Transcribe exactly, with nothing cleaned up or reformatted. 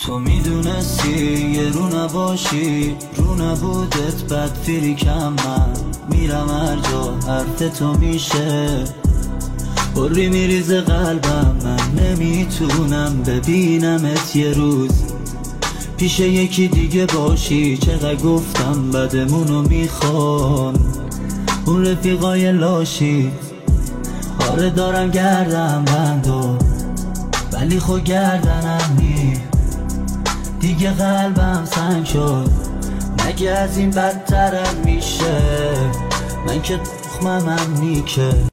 تو میدونستی یه رو نباشی، رو نبودت بد فریکم. من میرم هر جا حرف تو میشه، بری میریزه قلبم. من نمیتونم ببینمت یه روز پیش یکی دیگه باشی. چقدر گفتم بدمونو میخوان اون رفیقای لاشی. آره دارم گردم بندو، ولی خود گردنم نی دیگه. قلبم سنگ شد، مگه از این بدترم میشه؟ من که تخمم هم نیکه.